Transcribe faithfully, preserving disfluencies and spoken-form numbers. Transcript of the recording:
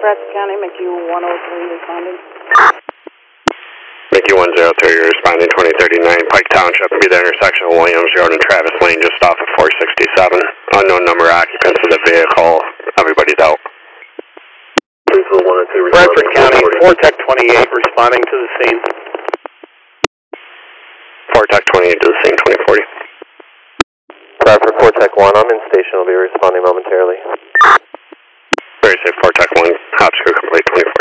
Bradford County, McHugh one oh three responding. McHugh one oh three, you're responding twenty thirty-nine, Pike Township, be the intersection of Williams Road and Travis Lane, just off of four sixty-seven. Unknown number of occupants of the vehicle, everybody's out. Bradford County, four Tech twenty-eight, responding to the scene. four Tech twenty-eight to the scene, twenty forty. Bradford four Tech one, I'm in station, I'll be responding momentarily. Very safe, four Tech one, hops crew complete, twenty